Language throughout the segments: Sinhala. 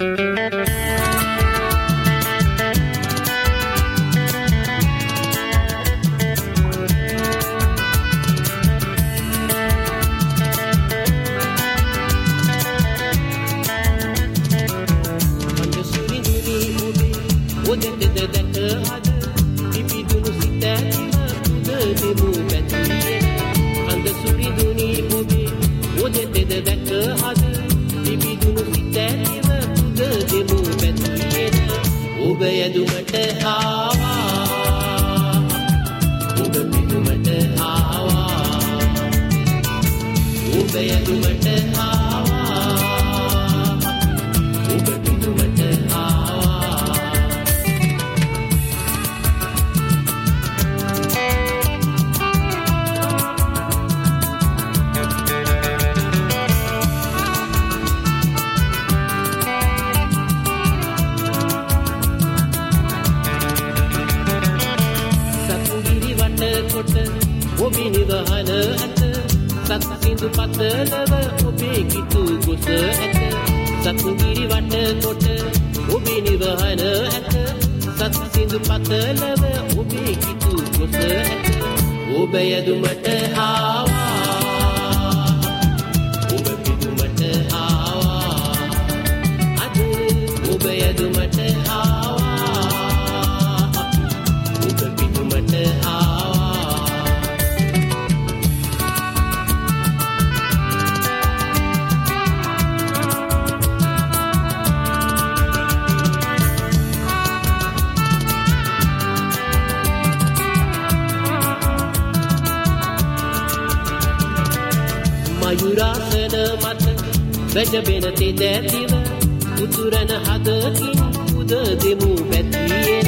වැජබෙන තෙදැතිව උතුරන හදකින් උද දෙමු පැතියෙන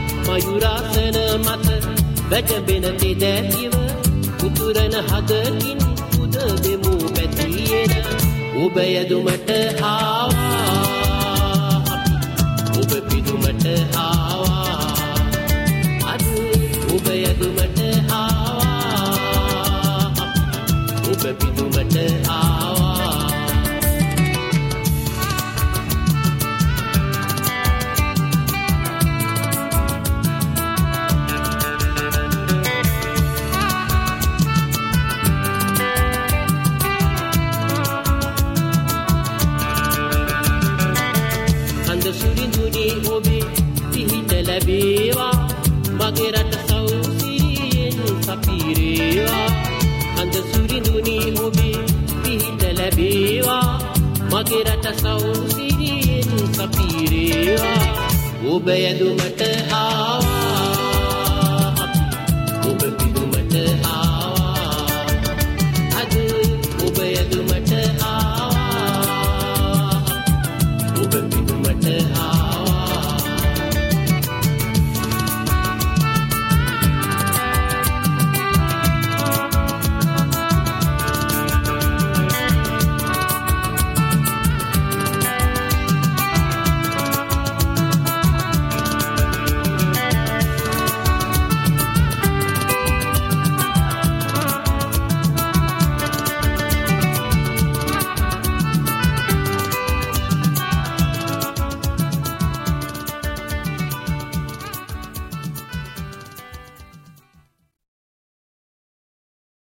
මයුරාසන මත වැජබෙන තෙදැතිව උතුරන හදකින් උද දෙමු පැතියෙන ඔබ යදුමට ආවා ඔබ පිදුමට ආවා අද ඔබ යදුමට ආවා ඔබ පිදුමට ආවා මගේ රට සෞසිරියෙන් සපිරේවා අඳ සුරිඳුනි ඔබේ පිහිට ලැබේවා මගේ රට සෞසිරියෙන් සපිරේවා ඔබ යදුමට